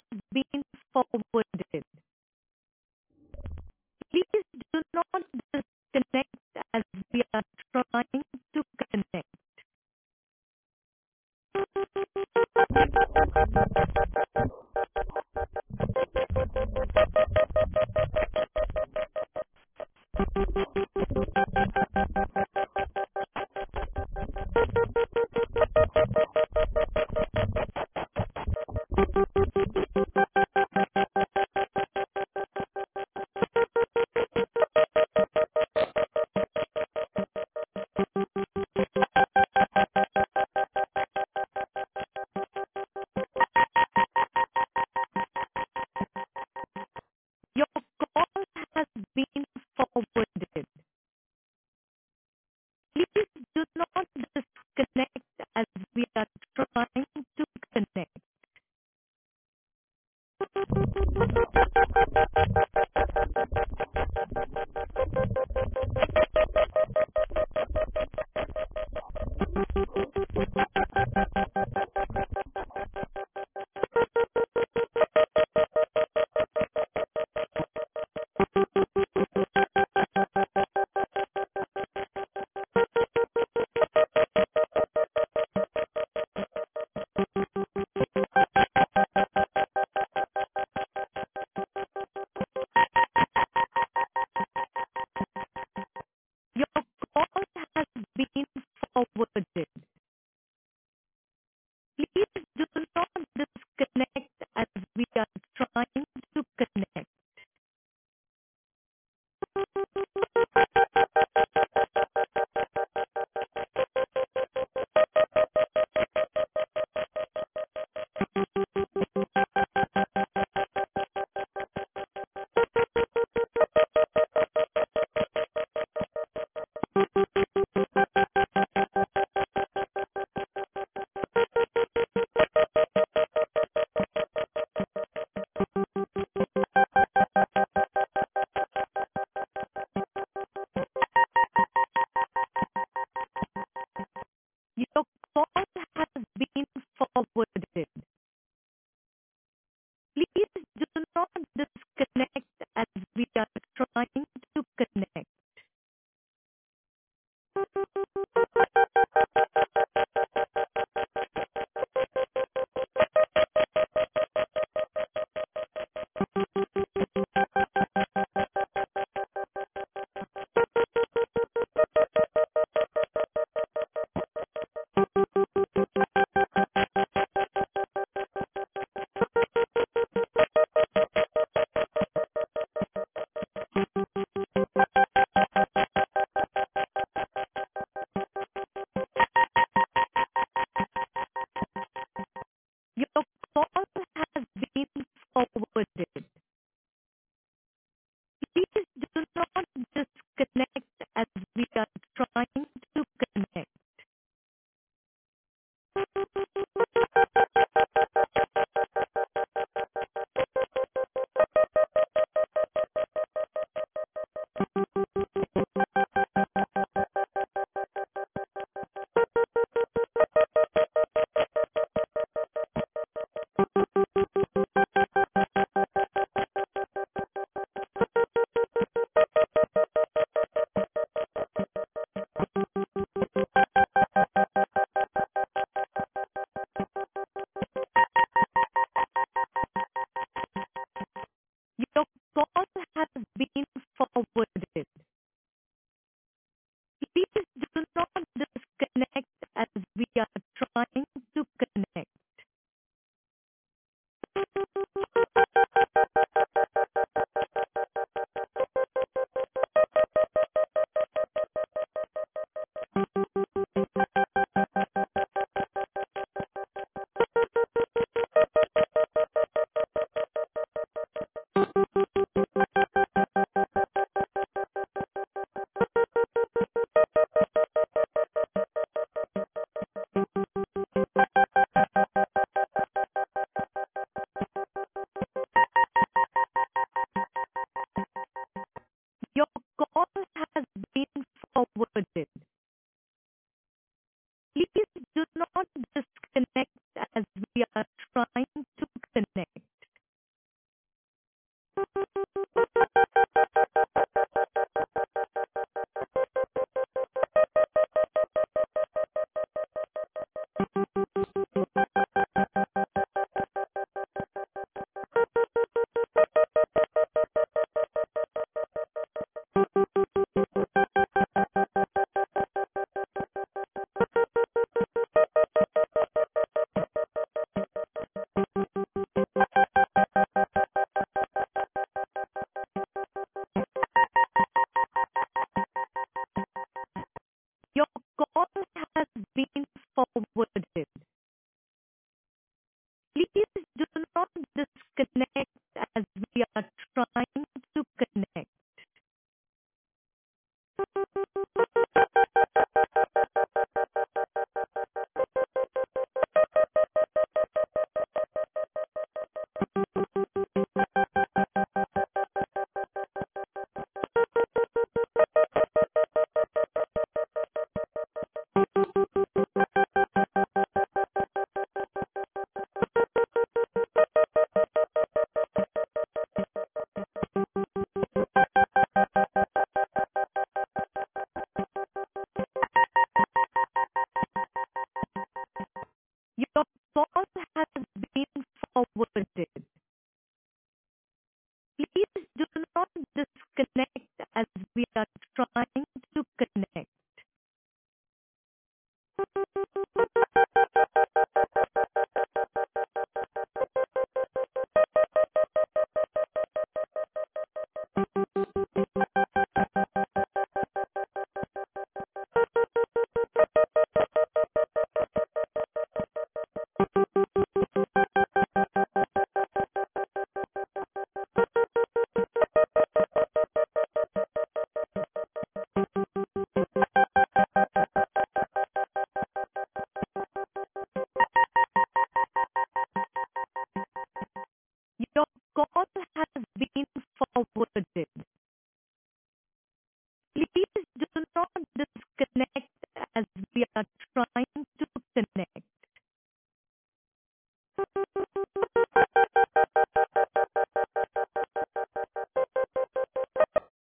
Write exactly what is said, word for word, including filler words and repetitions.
been forwarded. Please do not disconnect as we are trying to connect. Your call has been forwarded. Please do not disconnect as we are trying to connect. Your call has been forwarded. Please do not disconnect as we are trying to connect. Your call has been forwarded. Please do not disconnect as we are trying to connect. Your call has been forwarded. Please do not disconnect as we are trying to connect. Your call has been forwarded. Please do not disconnect as we are trying to connect.